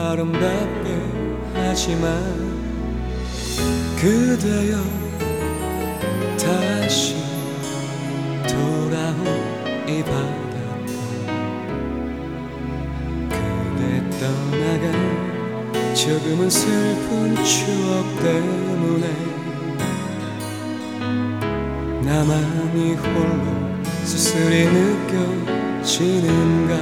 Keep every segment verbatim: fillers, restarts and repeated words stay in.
아름답게 하지만 그대여 다시 돌아온 이 바닷가 그대 떠나간 조금은 슬픈 추억 때문에 나만이 홀로 쓸쓸히 느껴지는가.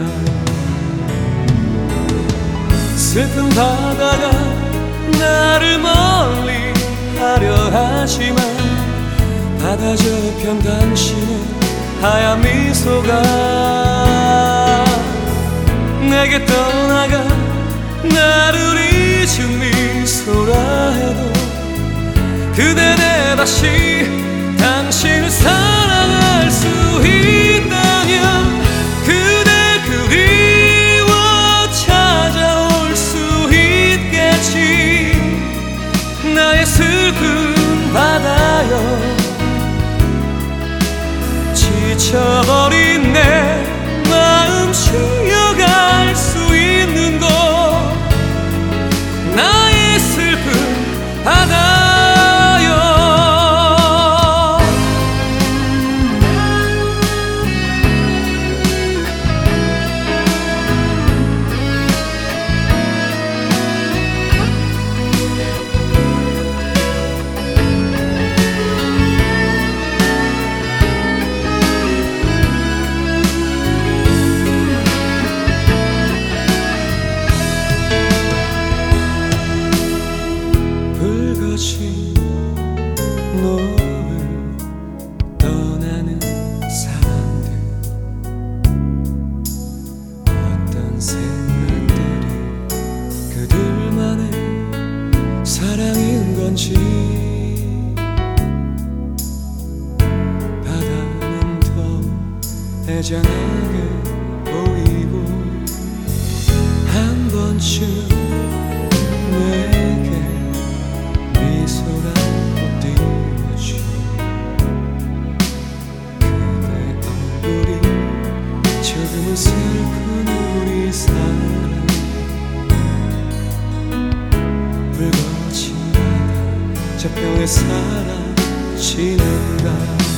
슬픈 바다가 나를 멀리 하려 하지만 바다 저편 당신의 하얀 미소가 내게 떠나가 나를 잊은 미소라 해도 그대 내 다시 당신을 사랑할 수 있다면 그대 그리워 찾아올 수 있겠지. 나의 슬픈 바다여 지쳐버린 내 마음 쉬어갈 수 있는 곳 나의 슬픈 바다여. 노을 떠나는 사람들 어떤 생각들이 그들만의 사랑인 건지 바다는 더 애잔하게 보이고 한 번쯤 내게 미소라 조금은 슬픈 우리 사랑 붉어진 바다 저 뼈에 사라지는가.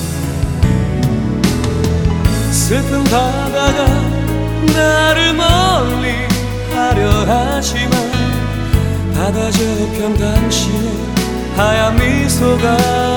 슬픈 바다가 나를 멀리 하려 하지만 바다 저편 당신의 하얀 미소가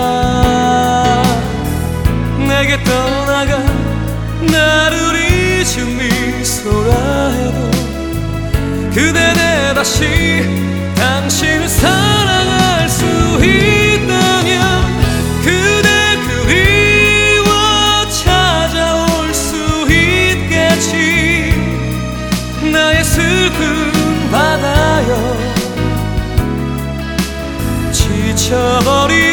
내게 떠나가 나를 잊은 미소라 해도 그대 내 다시 당신을 사랑할 수 있다면 그대 그리워 찾아올 수 있겠지. 나의 슬픈 바다여 지쳐버린